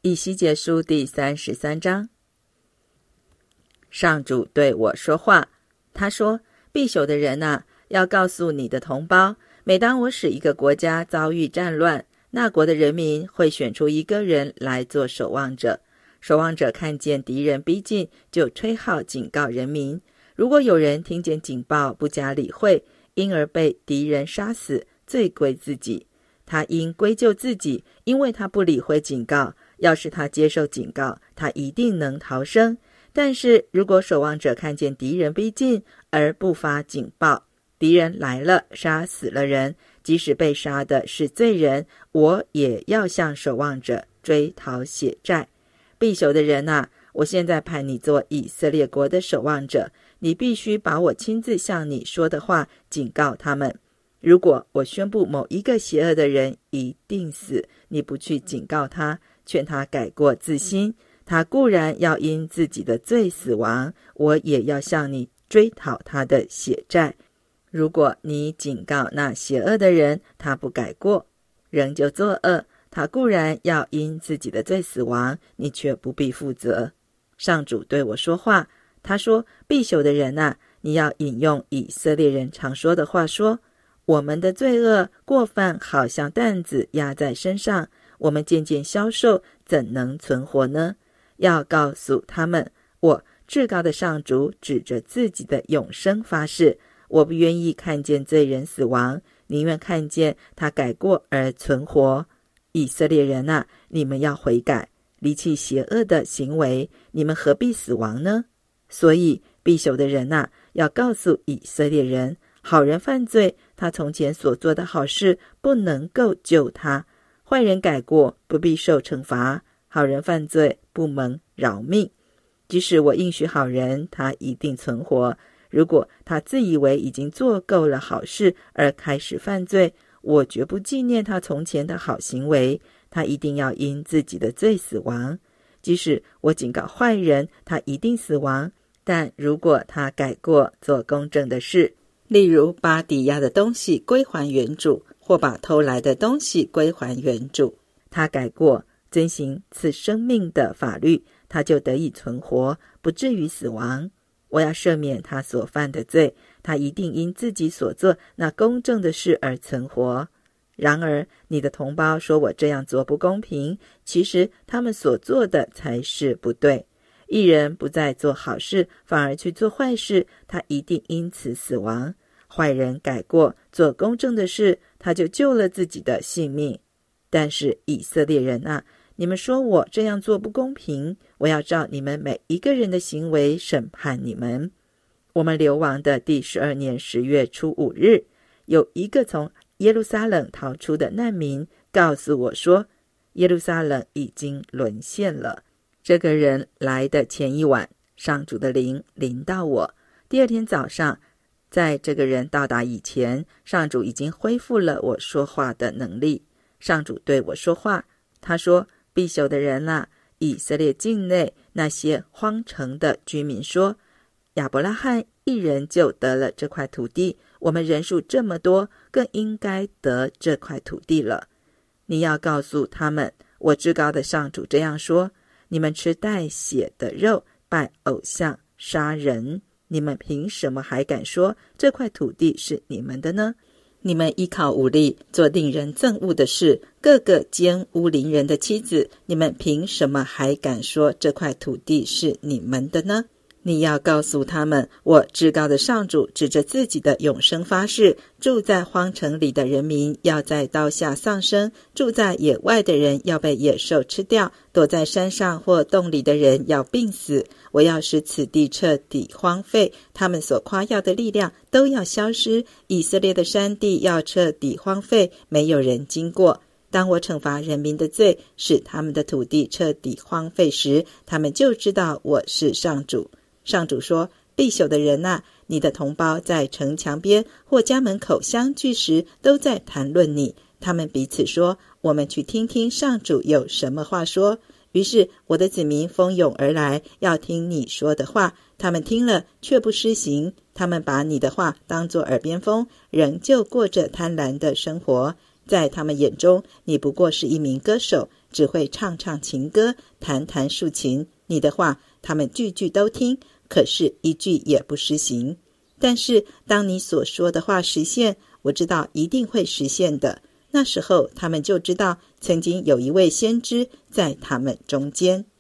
以西结书第33章。上主对我说话，他说：必朽的人啊，要告诉你的同胞，每当我使一个国家遭遇战乱，那国的人民会选出一个人来做守望者。守望者看见敌人逼近，就吹号警告人民。如果有人听见警报不加理会，因而被敌人杀死，罪归自己。他应归咎自己，因为他不理会警告。要是他接受警告，他一定能逃生。但是如果守望者看见敌人逼近而不发警报，敌人来了，杀死了人，即使被杀的是罪人，我也要向守望者追讨血债。必朽的人啊，我现在派你做以色列国的守望者，你必须把我亲自向你说的话警告他们。如果我宣布某一个邪恶的人一定死，你不去警告他，劝他改过自新，他固然要因自己的罪死亡，我也要向你追讨他的血债。如果你警告那邪恶的人，他不改过，仍旧作恶，他固然要因自己的罪死亡，你却不必负责。上主对我说话，他说：必朽的人啊，你要引用以色列人常说的话说，我们的罪恶过犯好像担子压在身上，我们渐渐消瘦，怎能存活呢？要告诉他们，我至高的上主指着自己的永生发誓，我不愿意看见罪人死亡，宁愿看见他改过而存活。以色列人啊，你们要悔改，离弃邪恶的行为，你们何必死亡呢？所以必朽的人啊，要告诉以色列人，好人犯罪，他从前所做的好事不能够救他；坏人改过，不必受惩罚；好人犯罪，不蒙饶命。即使我应许好人，他一定存活。如果他自以为已经做够了好事而开始犯罪，我绝不纪念他从前的好行为，他一定要因自己的罪死亡。即使我警告坏人，他一定死亡，但如果他改过，做公正的事，例如把抵押的东西归还原主，或把偷来的东西归还原主，他改过，遵行赐生命的法律，他就得以存活，不至于死亡。我要赦免他所犯的罪，他一定因自己所做那公正的事而存活。然而你的同胞说我这样做不公平，其实他们所做的才是不对。一人不再做好事，反而去做坏事，他一定因此死亡。坏人改过，做公正的事，他就救了自己的性命。但是以色列人啊，你们说我这样做不公平，我要照你们每一个人的行为审判你们。我们流亡的第12年10月初5日，有一个从耶路撒冷逃出的难民告诉我说，耶路撒冷已经沦陷了。这个人来的前一晚，上主的灵临到我。第二天早上，在这个人到达以前，上主已经恢复了我说话的能力。上主对我说话，他说：必朽的人啊，以色列境内那些荒城的居民说，亚伯拉罕一人就得了这块土地，我们人数这么多，更应该得这块土地了。你要告诉他们，我至高的上主这样说，你们吃带血的肉，拜偶像，杀人，你们凭什么还敢说这块土地是你们的呢？你们依靠武力做令人憎恶的事，个个奸污邻人的妻子，你们凭什么还敢说这块土地是你们的呢？你要告诉他们，我至高的上主指着自己的永生发誓，住在荒城里的人民要在刀下丧生，住在野外的人要被野兽吃掉，躲在山上或洞里的人要病死。我要使此地彻底荒废，他们所夸耀的力量都要消失，以色列的山地要彻底荒废，没有人经过。当我惩罚人民的罪，使他们的土地彻底荒废时，他们就知道我是上主。上主说，必朽的人啊，你的同胞在城墙边或家门口相聚时，都在谈论你。他们彼此说，我们去听听上主有什么话说。于是我的子民蜂拥而来，要听你说的话。他们听了却不施行，他们把你的话当作耳边风，仍旧过着贪婪的生活。在他们眼中，你不过是一名歌手， 只会唱唱情歌，弹弹竖琴，你的话他们句句都听，可是一句也不施行。但是当你所说的话实现，我知道一定会实现的，那时候他们就知道曾经有一位先知在他们中间。